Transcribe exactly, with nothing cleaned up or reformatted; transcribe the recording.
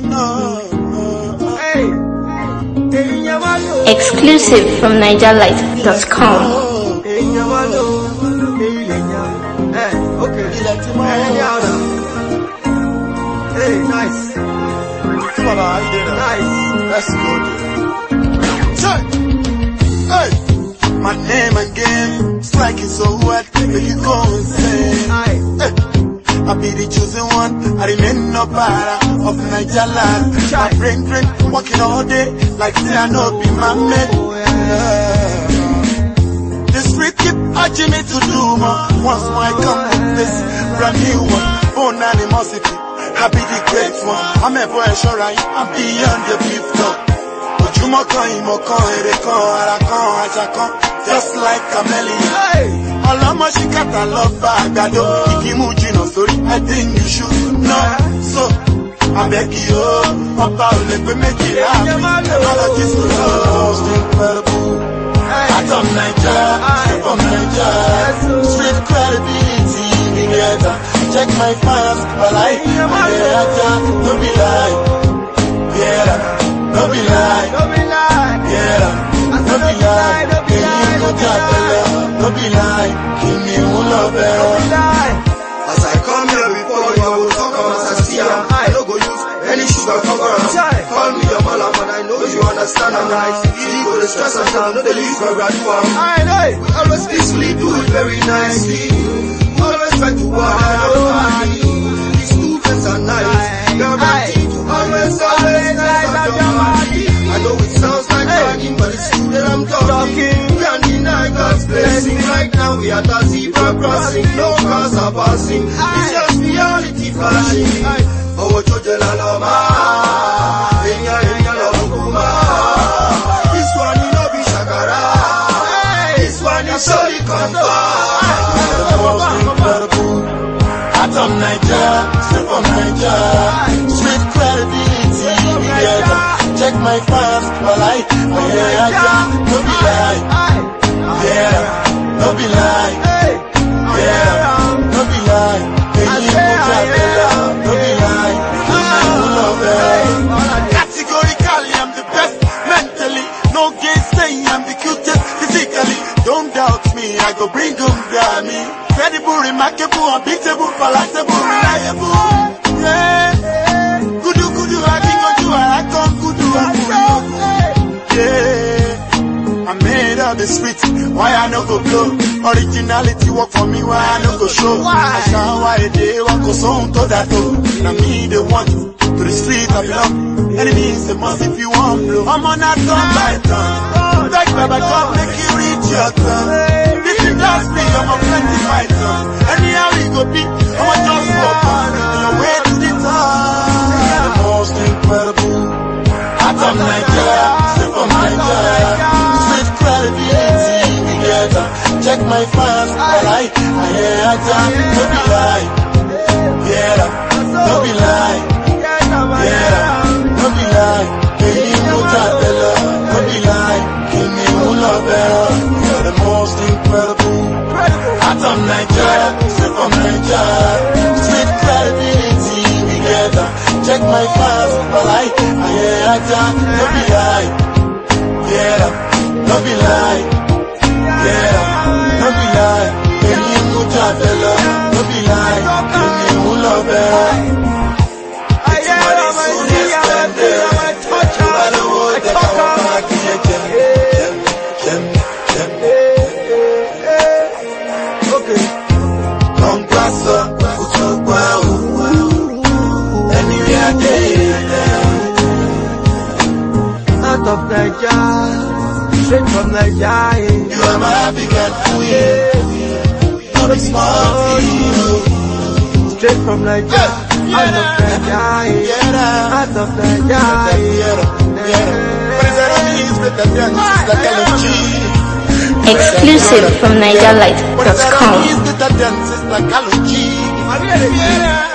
Exclusive from Niger Light dot com. Hey, nice. Nice. That's good. Hey, my name and game, it's like it's so wet, make you go insane. Hey, I be the chosen one, I remain no para of Niger land. My brain drain, working all day, like say I know be my mate. The street keep urging me to do more. Once more I come with this brand new one, born animosity. I be the great one, I'm ever assuring I'm beyond the fifth top. Ojúmọ́ kan ìmọ̀ kan èrè kan ara kan àṣà kan, just like chameleon. Ọlọ́mọ ṣìkàtà lọ bá àgbàdo, ìkímú jìnnà sórí, I think you should know. So, àbẹ̀kì o, ọba ò lè pé méjì láàbí, technologies to know. Most incredible, Atom Naija, straight from Naija, street credibility together. Check my fans, but I, don't be lie, yeah, don't be lie, yeah, don't be lie, don't be lie, give me one love, as I come here before you, I will talk about as I see am. I no go use any sugar cover am. Call me your malam, and I know you understand am. Like you go the stress and down, no dey leave my brand new am. I know, we always peacefully do it very nicely. Always try to work hard. These movements are nice. Guaranteed to always, always nice and dramatic. I know it sounds like bragging, but it's true that I'm talking. We can't deny God's blessing. Right now we are at the zebra crossing. No cars are passing. It's just reality flashing. Oh, Jojo la lama. Enya enya la bukuma. This one you know be shakara. This one is solely confirmed. Atom Naija, straight from Naija, street credibility together. Check my fans, but I, yeah, don't be lie, yeah, don't be lie, yeah, don't be lie. Hey, you don't be lie, you love it. Categorically, I'm the best mentally. No gainsaying, I'm the cutest physically. Don't doubt me, I go bring them down me. Credible, remarkable, unbeatable, palatable, reliable. Yeah, kudu kudu, I think on you, I come kudu, I yeah, I'm made of the street, why I no go blow? Originality work for me, why I no go show? I shall why they want go so to that oh. Now me they want to the street I belong. Enemies the must if you want blow. I'm on that turn by turn. Back Baba come make you reach your turn. This is just me, I'm a plenty fighter. Anyhow we go be, I'm a just walk on your way to the top. The most incredible Atom Naija, straight from Naija, street credibility together. Check my fans, I, I hear a jam, don't be lie, yeah, don't be lie, yeah, don't be lie. Hey, you know that don't be lie, give me one love, you're the most incredible. Atom Naija, straight from Naija, street credibility together. Check my fans, but I, I hear a jam, don't be lie, yeah, don't be lie, yeah, don't be lie. Hey, you know that don't be lie, give me one love, it's money soon extended. I don't want that I want to get them, them, them, them. Okay. Come closer, put your wow. Anywhere there. Out of Naija, straight from Naija. You are my African queen. Not a small thing. Straight from Naija, out of Naija, out of Naija. Exclusive from Niger Light dot com.